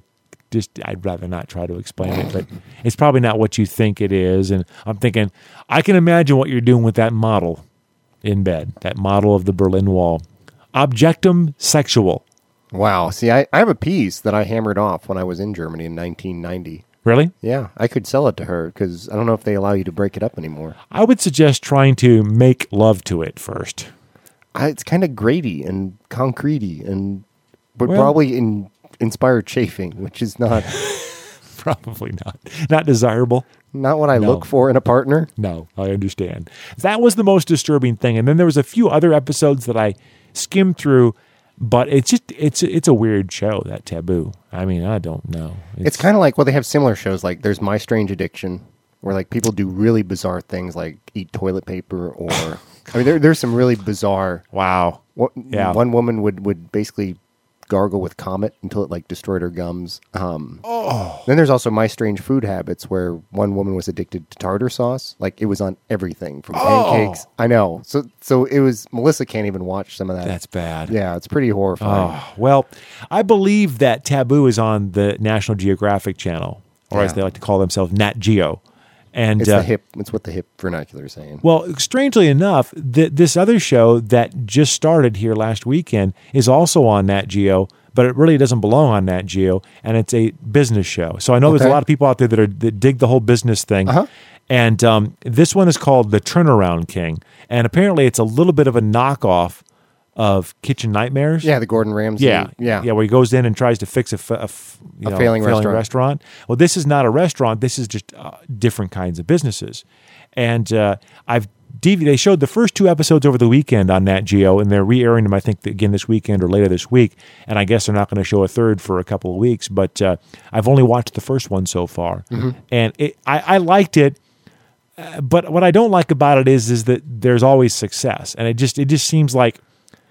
I'd rather not try to explain it, but it's probably not what you think it is. And I'm thinking, I can imagine what you're doing with that model in bed, that model of the Berlin Wall. Objectum sexual. Wow. See, I have a piece that I hammered off when I was in Germany in 1990. Really? Yeah. I could sell it to her because I don't know if they allow you to break it up anymore. I would suggest trying to make love to it first. It's kind of gratey and concretey and but probably inspired chafing, which is not probably not desirable. Not what I look for in a partner. No, I understand. That was the most disturbing thing. And then there was a few other episodes that I skimmed through, but it's a weird show, that Taboo. I mean, I don't know. It's kind of like, well, they have similar shows. Like there's My Strange Addiction, where like people do really bizarre things like eat toilet paper or I mean, there's some really bizarre. Wow. One woman would basically gargle with Comet until it like destroyed her gums. Then there's also My Strange Food Habits, where one woman was addicted to tartar sauce. Like it was on everything from pancakes. I know. So it was, Melissa can't even watch some of that. That's bad. Yeah, it's pretty horrifying. Well, I believe that Taboo is on the National Geographic Channel, or as they like to call themselves, Nat Geo. And it's what the hip vernacular is saying. Well, strangely enough, this other show that just started here last weekend is also on Nat Geo, but it really doesn't belong on Nat Geo, and it's a business show. So I know there's a lot of people out there that dig the whole business thing. And this one is called The Turnaround King, and apparently it's a little bit of a knockoff of Kitchen Nightmares. Yeah, the Gordon Ramsay. Yeah, where he goes in and tries to fix a failing restaurant. Well, this is not a restaurant. This is just different kinds of businesses. And they showed the first 2 episodes over the weekend on Nat Geo, and they're re-airing them, I think, again this weekend or later this week. And I guess they're not going to show a third for a couple of weeks. But I've only watched the first one so far. And I liked it. But what I don't like about it is that there's always success. And it just seems like,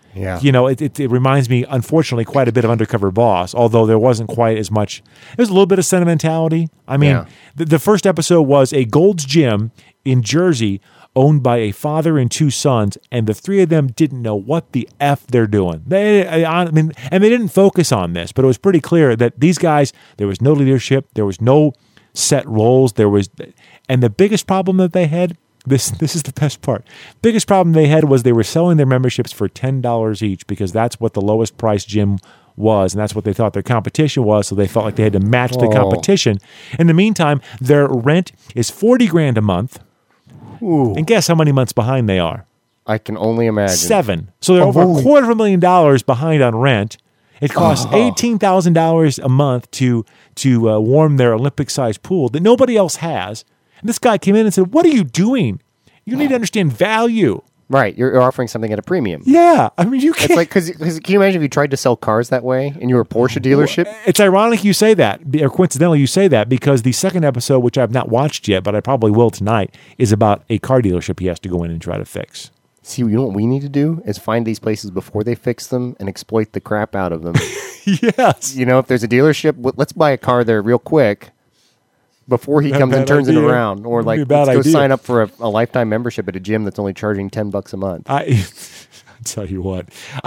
it reminds me, unfortunately, quite a bit of Undercover Boss, although there wasn't quite as much. There's a little bit of sentimentality. I mean, the first episode was a Gold's Gym in Jersey owned by a father and 2 sons, and the 3 of them didn't know what the F they're doing. And they didn't focus on this, but it was pretty clear that these guys, there was no leadership, there was no set roles, and the biggest problem that they had, this is the best part. Biggest problem they had was they were selling their memberships for $10 each because that's what the lowest price gym was, and that's what they thought their competition was, so they felt like they had to match the competition. In the meantime, their rent is $40,000 a month. Ooh. And guess how many months behind they are? I can only imagine. 7. So they're over $250,000 behind on rent. It costs $18,000 a month to warm their Olympic-sized pool that nobody else has. And this guy came in and said, "What are you doing? You need to understand value." Right, you're offering something at a premium. Yeah, I mean, you can't. It's like, because can you imagine if you tried to sell cars that way and you were a Porsche dealership? It's ironic you say that, or coincidentally you say that, because the second episode, which I've not watched yet, but I probably will tonight, is about a car dealership he has to go in and try to fix. See, you know what we need to do is find these places before they fix them and exploit the crap out of them. Yes. You know, if there's a dealership, let's buy a car there real quick before he comes and turns it around. Or like, let's go sign up for a lifetime membership at a gym that's only charging $10 a month. I'll tell you what,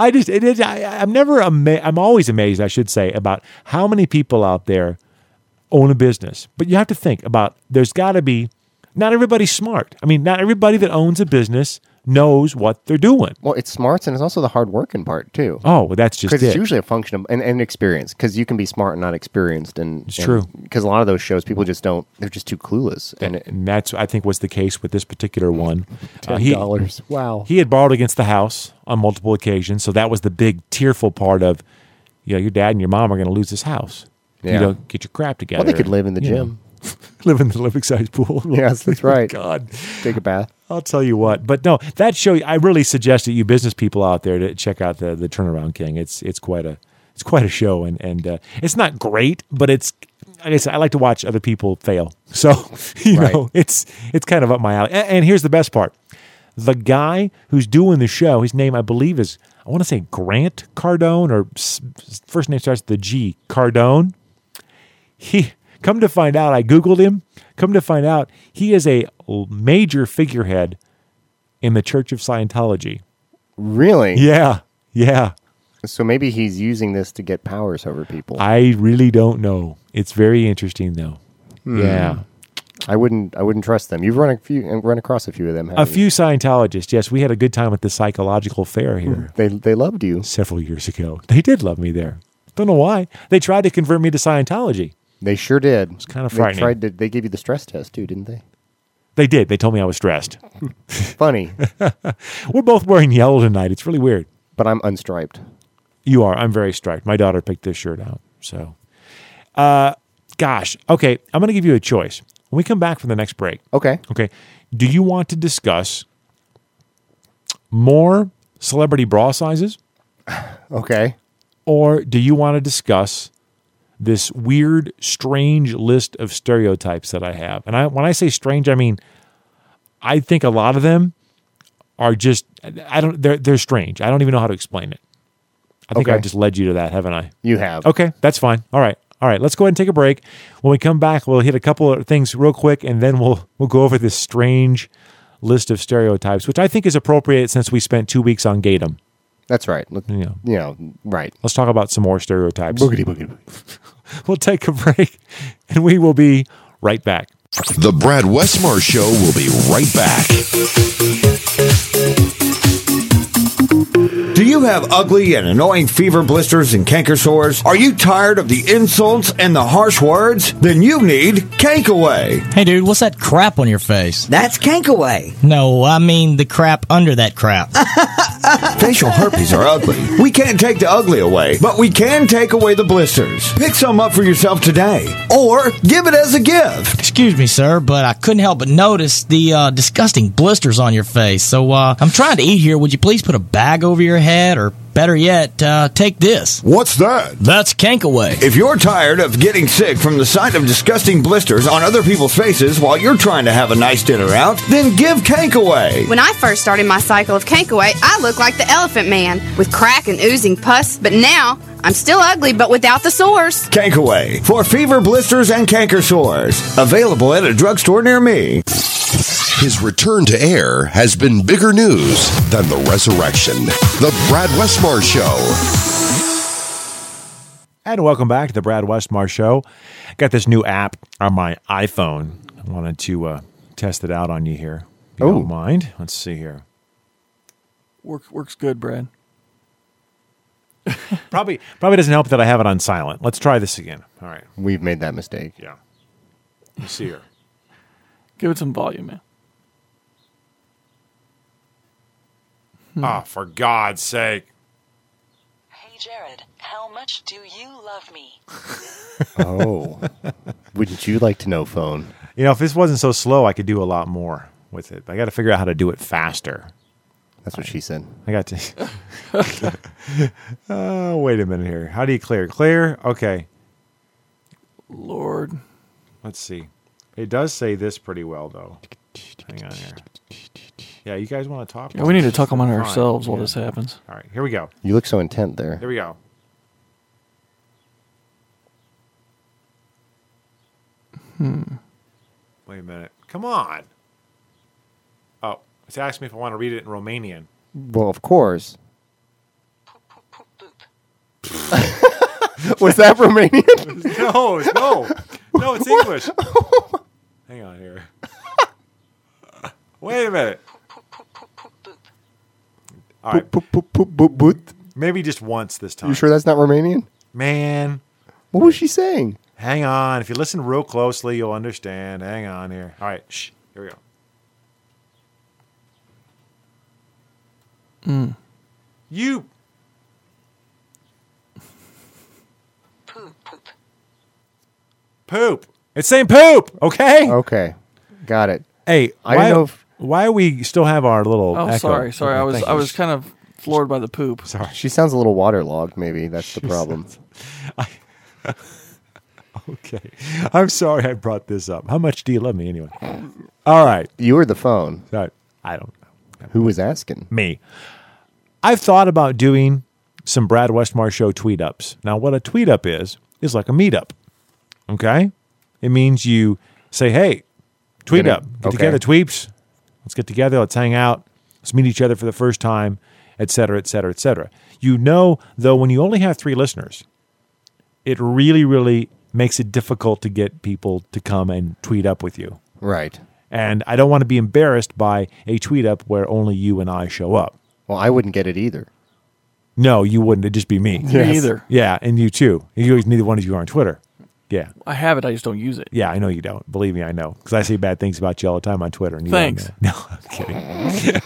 I'm always amazed, I should say, about how many people out there own a business. But you have to think about, there's got to be, not everybody's smart. I mean, not everybody that owns a business knows what they're doing. Well, it's smarts, and it's also the hard working part too. Oh, well, that's just it. Because it's usually a function of and experience. Because you can be smart and not experienced, and it's true. Because a lot of those shows, people just don't. They're just too clueless, and that's I think was the case with this particular one. $10. Wow. He had borrowed against the house on multiple occasions, so that was the big tearful part of, your dad and your mom are going to lose this house. Yeah. You don't get your crap together. Well, they could live in the gym. Live in the Olympic-sized pool. Yes, that's right. God. Take a bath. I'll tell you what. But no, that show, I really suggest that you business people out there to check out the Turnaround King. It's quite a show, and it's not great, but it's, like I said, I like to watch other people fail. So, you know, it's kind of up my alley. And here's the best part. The guy who's doing the show, his name, I believe, is, I want to say Grant Cardone, or first name starts with the G, Cardone. Come to find out, I Googled him. Come to find out, he is a major figurehead in the Church of Scientology. Really? Yeah. So maybe he's using this to get powers over people. I really don't know. It's very interesting, though. Yeah. I wouldn't trust them. You've run across a few of them. A few Scientologists. Yes, we had a good time at the psychological fair here. They loved you several years ago. They did love me there. Don't know why. They tried to convert me to Scientology. They sure did. It's kind of frightening. They gave you the stress test too, didn't they? They did. They told me I was stressed. Funny. We're both wearing yellow tonight. It's really weird. But I'm unstriped. You are. I'm very striped. My daughter picked this shirt out. So, gosh. Okay, I'm going to give you a choice. When we come back from the next break. Okay. Do you want to discuss more celebrity bra sizes? Okay. Or do you want to discuss this weird, strange list of stereotypes that I have? And when I say strange, I mean, I think a lot of them are just, they're strange. I don't even know how to explain it. I think I've just led you to that, haven't I? You have. Okay, that's fine. All right. Let's go ahead and take a break. When we come back, we'll hit a couple of things real quick, and then we'll go over this strange list of stereotypes, which I think is appropriate since we spent 2 weeks on Gatum. That's right. Right. Let's talk about some more stereotypes. Boogity. We'll take a break, and we will be right back. The Brad Westmar Show will be right back. Do you have ugly and annoying fever blisters and canker sores? Are you tired of the insults and the harsh words? Then you need Cake Away. Hey dude, what's that crap on your face? That's Cake Away. No, I mean the crap under that crap. Facial herpes are ugly. We can't take the ugly away, but we can take away the blisters. Pick some up for yourself today, or give it as a gift. Excuse me, sir, but I couldn't help but notice the disgusting blisters on your face. So I'm trying to eat here. Would you please put a bag over your head, or better yet, take this? What's that? That's Cake Away. If you're tired of getting sick from the sight of disgusting blisters on other people's faces while you're trying to have a nice dinner out, then give Cake Away. When I first started my cycle of Cake Away, I looked like the Elephant Man with crack and oozing pus, but now I'm still ugly, but without the sores. Cake Away for fever, blisters, and canker sores. Available at a drugstore near me. His return to air has been bigger news than the resurrection. The Brad Westmar Show. And welcome back to the Brad Westmar Show. Got this new app on my iPhone. I wanted to test it out on you here. If you don't mind. Let's see here. Works good, Brad. Probably doesn't help that I have it on silent. Let's try this again. All right. We've made that mistake. Yeah. Let's see here. Give it some volume, man. Oh, for God's sake. Hey, Jared, how much do you love me? Oh. Wouldn't you like to know, phone? You know, if this wasn't so slow, I could do a lot more with it. I got to figure out how to do it faster. That's what she said. I got to. Oh, wait a minute here. How do you clear? Clear? Okay. Lord. Let's see. It does say this pretty well, though. Hang on here. Yeah, you guys want to talk? Yeah, we need to talk among Fine. ourselves while Yeah. this happens. All right, here we go. You look so intent there. Here we go. Wait a minute. Come on. Oh, it's asking me if I want to read it in Romanian. Well, of course. Was that Romanian? No, it's English. Hang on here. Wait a minute. All right. Maybe just once this time. You sure that's not Romanian? Man. What was she saying? Hang on. If you listen real closely, you'll understand. Hang on here. All right. Shh. Here we go. You. Poop. It's saying poop. Okay. Okay. Got it. Hey, I don't know if why we still have our little. Oh, echo. sorry. Okay, I was kind of floored by the poop. Sorry. She sounds a little waterlogged. Maybe that's the problem. Okay. I'm sorry I brought this up. How much do you love me anyway? All right. You were the phone. I don't know. Who was asking? Me. I've thought about doing some Brad Westmar Show tweet ups. Now, what a tweet up is like a meetup. Okay? It means you say, hey, tweet up. Get together, tweeps. Let's get together. Let's hang out. Let's meet each other for the first time, et cetera, et cetera, et cetera. You know, though, when you only have 3 listeners, it really, really makes it difficult to get people to come and tweet up with you. Right. And I don't want to be embarrassed by a tweet up where only you and I show up. Well, I wouldn't get it either. No, you wouldn't. It'd just be me. Me either. Yeah, and you too. Neither one of you are on Twitter. Yeah. I have it. I just don't use it. Yeah, I know you don't. Believe me, I know. Because I say bad things about you all the time on Twitter. And you Thanks. No, I'm kidding.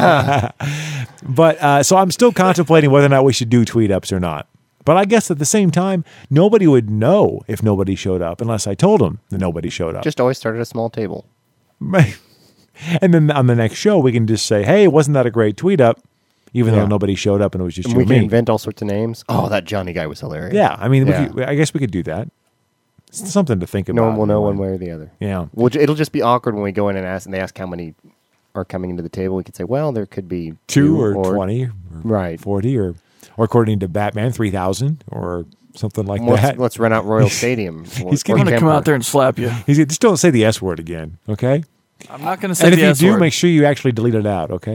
But so I'm still contemplating whether or not we should do tweet ups or not. But I guess at the same time, nobody would know if nobody showed up unless I told them that nobody showed up. Just always start at a small table. And then on the next show, we can just say, hey, wasn't that a great tweet up? Even though nobody showed up and it was just and you we and can me. invent all sorts of names. Oh, that Johnny guy was hilarious. Yeah, I mean, I guess we could do that. It's something to think about. No one will know one way or the other. Yeah. Well, it'll just be awkward when we go in and they ask how many are coming into the table. We could say, well, there could be 2 or 20 or right. 40 or according to Batman, 3,000 or something like that. Let's rent out Royal Stadium. He's going to come out there and slap you. Just don't say the S word again, okay? I'm not going to say the S word. And if you do, make sure you actually delete it out, okay?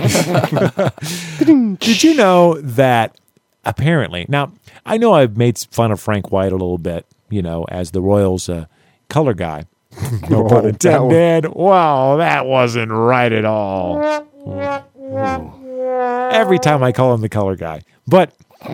Did you know that apparently, now, I know I've made fun of Frank White a little bit, as the Royals color guy. No pun intended. Wow, that wasn't right at all. Every time I call him the color guy. But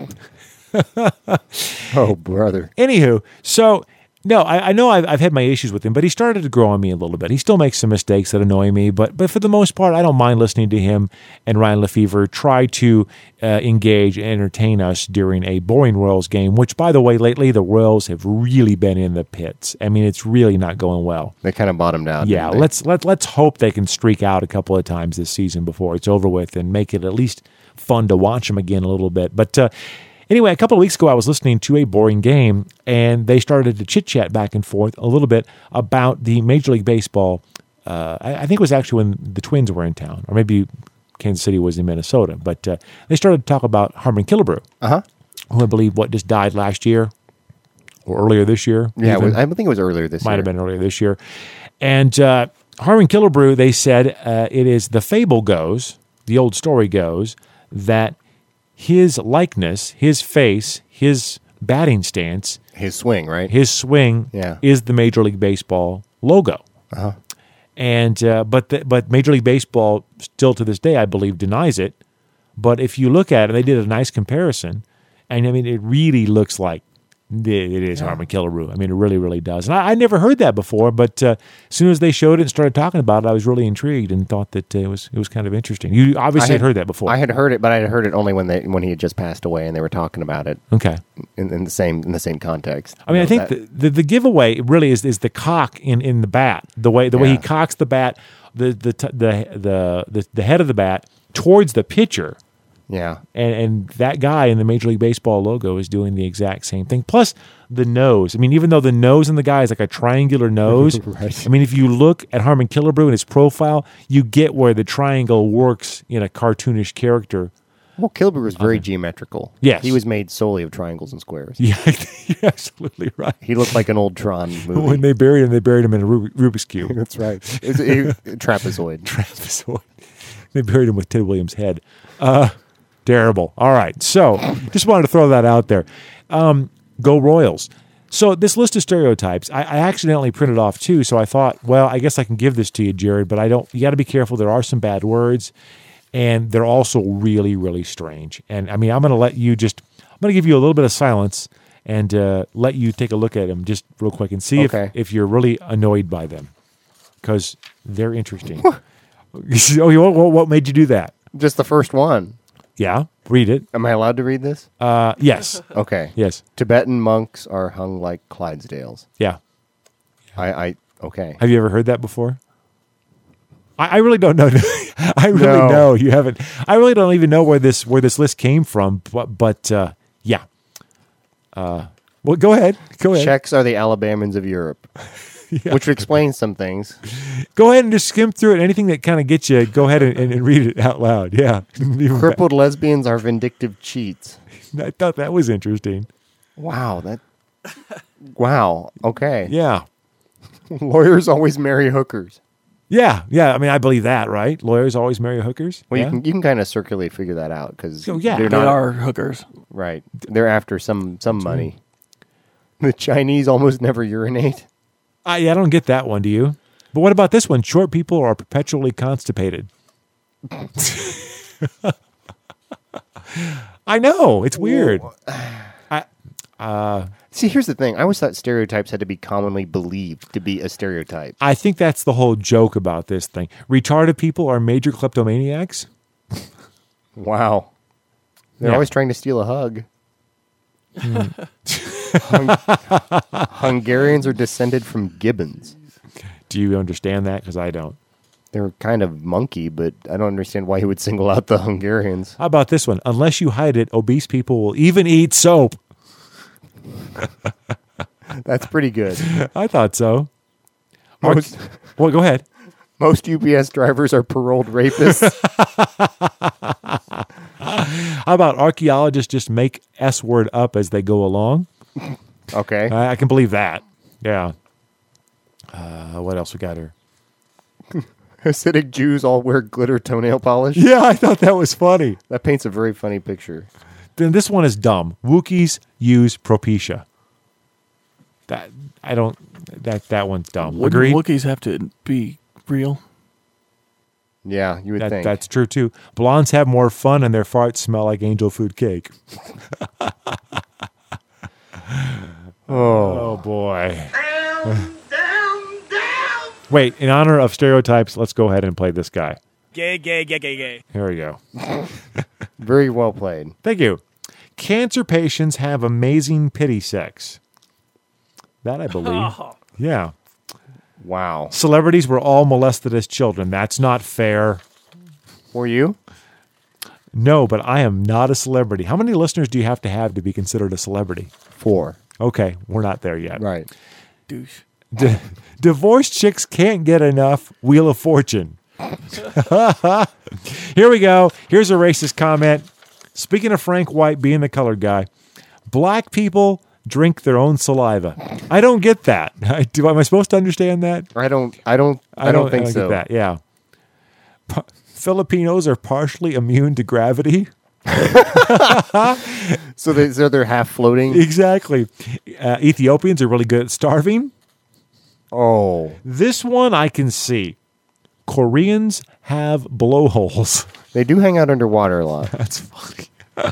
oh, brother. Anywho, so no, I know I've had my issues with him, but he started to grow on me a little bit. He still makes some mistakes that annoy me, but for the most part, I don't mind listening to him and Ryan Lefevre try to engage and entertain us during a boring Royals game, which, by the way, lately the Royals have really been in the pits. I mean, it's really not going well. They kind of bottomed out. Yeah, let's hope they can streak out a couple of times this season before it's over with and make it at least fun to watch them again a little bit. But anyway, a couple of weeks ago, I was listening to a boring game, and they started to chit-chat back and forth a little bit about the Major League Baseball. I think it was actually when the Twins were in town, or maybe Kansas City was in Minnesota. But they started to talk about Harmon Killebrew, who I believe just died last year or earlier this year. Yeah, I think it was earlier this year. Might have been earlier this year. And Harmon Killebrew, they said it is the fable goes, the old story goes, that his likeness, his face, his batting stance, his swing, right? His swing is the Major League Baseball logo. And but Major League Baseball still to this day, I believe, denies it. But if you look at it, they did a nice comparison, and I mean, it really looks like it is Harmon Killebrew. I mean, it really, really does. And I never heard that before, but as soon as they showed it and started talking about it, I was really intrigued and thought that it was kind of interesting. You obviously had heard that before. I had heard it, but I had heard it only when he had just passed away, and they were talking about it. Okay, in the same context. I mean, I think the giveaway really is the cock in the bat. The way he cocks the bat, the head of the bat towards the pitcher. Yeah. And that guy in the Major League Baseball logo is doing the exact same thing. Plus the nose. I mean, even though the nose in the guy is like a triangular nose, right. I mean, if you look at Harmon Killebrew and his profile, you get where the triangle works in a cartoonish character. Well, Killebrew was very geometrical. Yes. He was made solely of triangles and squares. Yeah, you're absolutely right. He looked like an old Tron movie. When they buried him in a Rubik's Cube. That's right. It's a trapezoid. Trapezoid. They buried him with Ted Williams' head. Terrible. All right. So, just wanted to throw that out there. Go Royals. So, this list of stereotypes, I accidentally printed off too, so I thought, well, I guess I can give this to you, Jared, but you got to be careful. There are some bad words, and they're also really, really strange. And, I mean, I'm going to give you a little bit of silence and let you take a look at them just real quick and see if you're really annoyed by them, because they're interesting. What made you do that? Just the first one. Yeah, read it. Am I allowed to read this? Yes. Okay. Yes. Tibetan monks are hung like Clydesdales. Yeah. Okay. Have you ever heard that before? I really don't know. I really know you haven't. I really don't even know where this list came from. But yeah. Well, go ahead. Czechs are the Alabamans of Europe. Yeah. Which explains some things. Go ahead and just skim through it. Anything that kind of gets you, go ahead and read it out loud. Yeah. Crippled lesbians are vindictive cheats. I thought that was interesting. Wow. Wow. Okay. Yeah. Lawyers always marry hookers. Yeah. I mean, I believe that, right? Lawyers always marry hookers. Well, yeah? you can kind of circularly figure that out because they are hookers. Right. They're after some money. Right. The Chinese almost never urinate. I don't get that one, do you? But what about this one? Short people are perpetually constipated. I know. It's weird. See, here's the thing. I always thought stereotypes had to be commonly believed to be a stereotype. I think that's the whole joke about this thing. Retarded people are major kleptomaniacs. Wow. They're always trying to steal a hug. Hungarians are descended from gibbons. Do you understand that? Because I don't. They're kind of monkey, but I don't understand why he would single out the Hungarians. How about this one? Unless you hide it, obese people will even eat soap. That's pretty good. I thought so. Well, go ahead. Most UPS drivers are paroled rapists. How about archaeologists just make S word up as they go along? Okay. I can believe that. Yeah. What else we got here? Hasidic Jews all wear glitter toenail polish. Yeah, I thought that was funny. That paints a very funny picture. Then this one is dumb. Wookiees use Propecia. That one's dumb. Agreed? Wookiees have to be real. Yeah, you would think. That's true, too. Blondes have more fun and their farts smell like angel food cake. Oh, boy. Wait, in honor of stereotypes, let's go ahead and play this guy. Gay. Here we go. Very well played. Thank you. Cancer patients have amazing pity sex. That I believe. Oh. Yeah. Wow. Celebrities were all molested as children. That's not fair. Were you? No, but I am not a celebrity. How many listeners do you have to be considered a celebrity? 4. Okay, we're not there yet. Right. Douche. Divorced chicks can't get enough Wheel of Fortune. Here we go. Here's a racist comment. Speaking of Frank White being the colored guy, black people drink their own saliva. I don't get that. Am I supposed to understand that? I don't think so. Get that. Yeah. Filipinos are partially immune to gravity. So they're half floating? Exactly. Ethiopians are really good at starving. Oh. This one I can see. Koreans have blowholes. They do hang out underwater a lot. That's funny.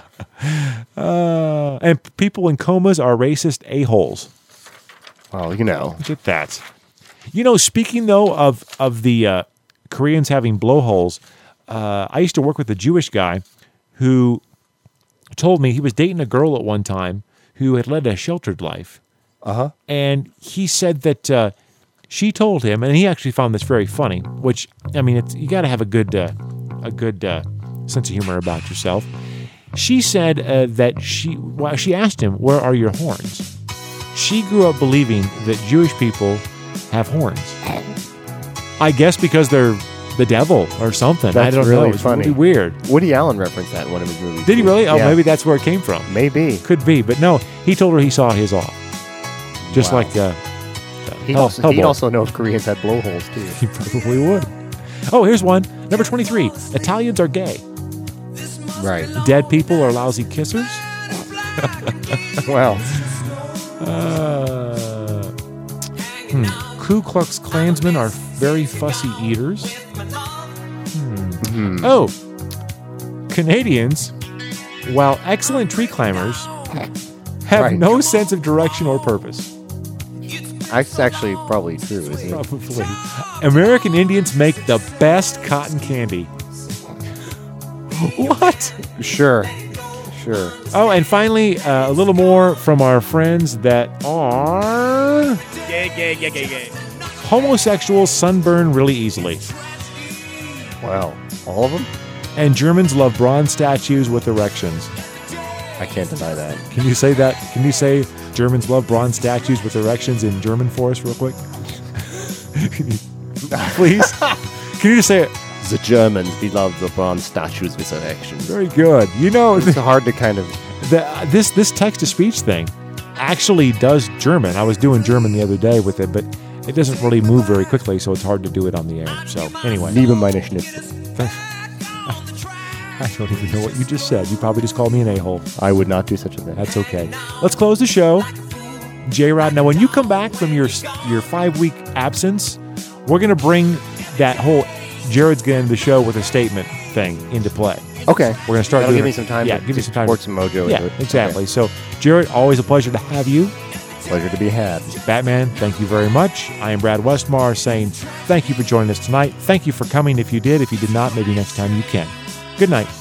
And people in comas are racist a-holes. Well, you know. Look at that. You know, speaking, though, of the Koreans having blowholes, I used to work with a Jewish guy who told me he was dating a girl at one time who had led a sheltered life. Uh-huh. And he said that she told him, and he actually found this very funny, which, I mean, you got to have a good sense of humor about yourself. She said that she asked him, "Where are your horns?" She grew up believing that Jewish people have horns. I guess because they're the devil or something. That's I don't really know. It's funny. really weird. Woody Allen referenced that in one of his movies. Did he really? Oh, Yeah. maybe that's where it came from. Maybe. Could be. But no, he told her he saw his off. Just Wow. like He'd Hellboy. also know if Koreans had blowholes, too. He probably would. Oh, here's one. Number 23. Italians are gay. Right. Dead people are lousy kissers. Wow. Ku Klux Klansmen are very fussy eaters. Oh, Canadians, while excellent tree climbers, have Right. no sense of direction or purpose. That's actually probably true, isn't it? Probably. American Indians make the best cotton candy. What? Sure. Oh, and finally, a little more from our friends that are Gay. homosexuals sunburn really easily. Wow. All of them? And Germans love bronze statues with erections. I can't deny that. Can you say that? Can you say Germans love bronze statues with erections in German for us real quick? Please? Can you just say it? The Germans, we love the bronze statues with erections. Very good. You know, It's hard to kind of... this text-to-speech thing actually does German. I was doing German the other day with it, but it doesn't really move very quickly, so it's hard to do it on the air. So anyway. Liebe meine Schnitzel. I don't even know what you just said. You probably just called me an a-hole. I would not do such a thing. That's okay. Let's close the show. J-Rod, now when you come back from your 5-week absence, we're going to bring that whole Jared's going to end the show with a statement thing into play. Okay. We're going to start That'll doing give me some time Yeah, to give me some time. pour some mojo Yeah, into it. exactly. Okay. So, Jared, always a pleasure to have you. Pleasure to be had. Batman, thank you very much. I am Brad Westmar saying thank you for joining us tonight. Thank you for coming if you did. If you did not, maybe next time you can. Good night.